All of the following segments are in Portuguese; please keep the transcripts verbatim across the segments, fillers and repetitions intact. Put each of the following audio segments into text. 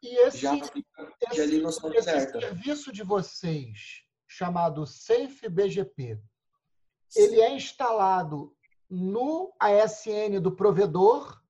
E esse, já fica de esse, ali no som esse alerta. serviço de vocês, chamado SafeBGP, ele é instalado no A S N do provedor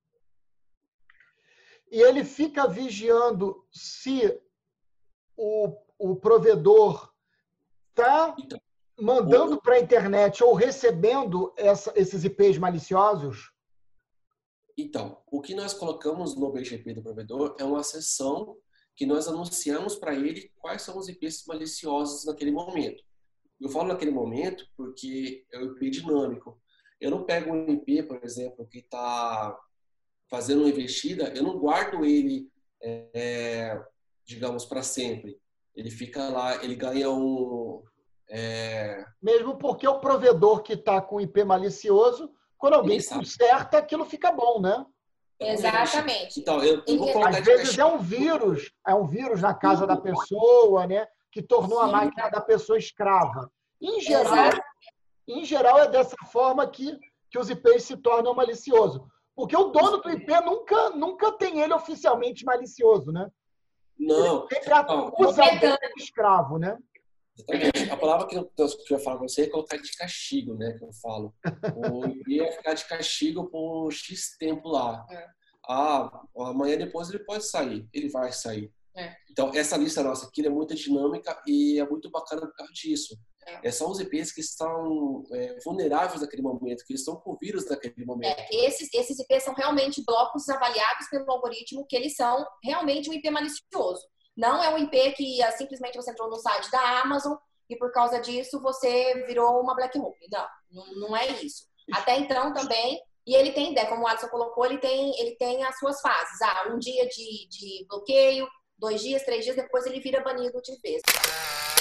e ele fica vigiando se o, o provedor está Então, mandando o- para a internet ou recebendo essa, esses I Ps maliciosos? então, o que nós colocamos no B G P do provedor é uma seção que nós anunciamos para ele quais são os I Ps maliciosos naquele momento. Eu falo naquele momento porque é o I P dinâmico. Eu não pego um I P, por exemplo, que está fazendo uma investida, eu não guardo ele, é, digamos, para sempre. Ele fica lá, ele ganha um... É, Mesmo porque o provedor que está com I P malicioso, quando alguém ele sabe. conserta, aquilo fica bom, né? Exatamente. Então, eu, eu vou colocar Às de vezes é castigo. um vírus, é um vírus na casa da pessoa, né? Que tornou a máquina da pessoa escrava. Em geral, Exato. em geral é dessa forma que, que os I Ps se tornam maliciosos. Porque o dono do I P nunca, nunca tem ele oficialmente malicioso, né? Não, Ele sempre acusa alguém de escravo, né? exatamente. A palavra que eu, que eu falo para você é colocar de castigo, né? Que eu falo. O I P é ficar de castigo por X tempo lá. É. Ah, amanhã depois ele pode sair. Ele vai sair. É. Então, essa lista nossa aqui é muito dinâmica e é muito bacana por causa disso. É. É só os I Ps que estão é, vulneráveis naquele momento, que estão com vírus naquele momento. É, esses, esses I Ps são realmente blocos avaliados pelo algoritmo que eles são realmente um I P malicioso. Não é um I P que ah, simplesmente você entrou no site da Amazon e por causa disso você virou uma black hole. Não, não, não é isso. Até então também, e ele tem, como o Alisson colocou, ele tem, ele tem as suas fases. Ah, um dia de, de bloqueio, dois dias, três dias, depois ele vira banido de vez.